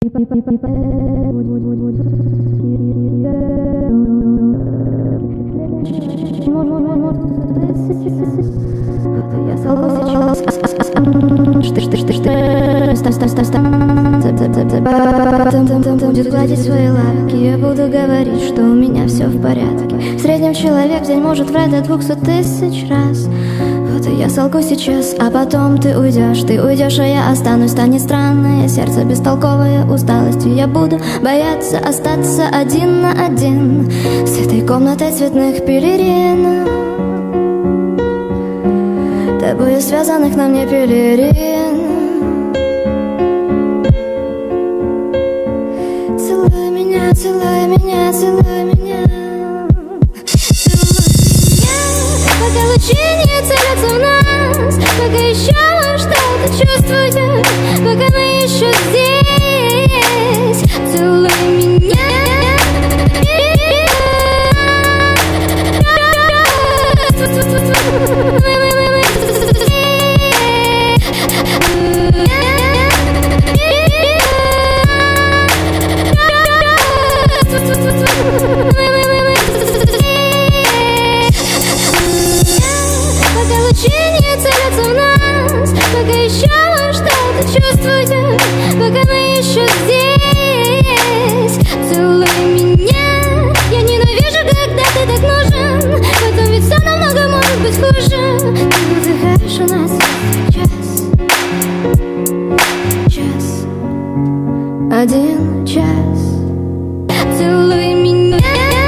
Будет гладить свои лапки, я буду говорить, что у меня все в порядке. В среднем человек в день может врать до 200 000 раз. Вот и я солгу сейчас, а потом ты уйдешь, а я останусь. Станет странное сердце, бестолковое усталостью. Я буду бояться остаться один на один с этой комнатой цветных пелерин, тобою связанных на мне пелерин. Целуй меня, целуй меня, целуй меня, целуй меня, пока лучи не целятся в нас, пока еще что-то чувствую, пока мы еще здесь. Целуй меня. Пока лучи не целятся в нас, пока еще что-то чувствую, пока мы еще здесь. Целуй меня. Я ненавижу, когда ты так нужен, потом ведь все намного может быть хуже. Ты выдыхаешь у нас час, один час. Целуй меня.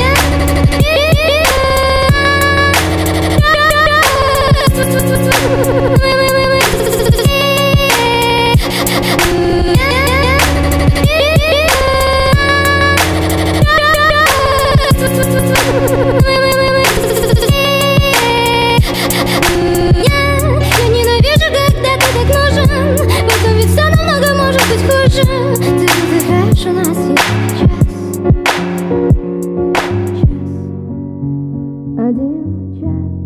Я ненавижу, когда ты так нужен, потом ведь все намного может быть хуже. Ты выдыхаешь, у нас есть час, один час.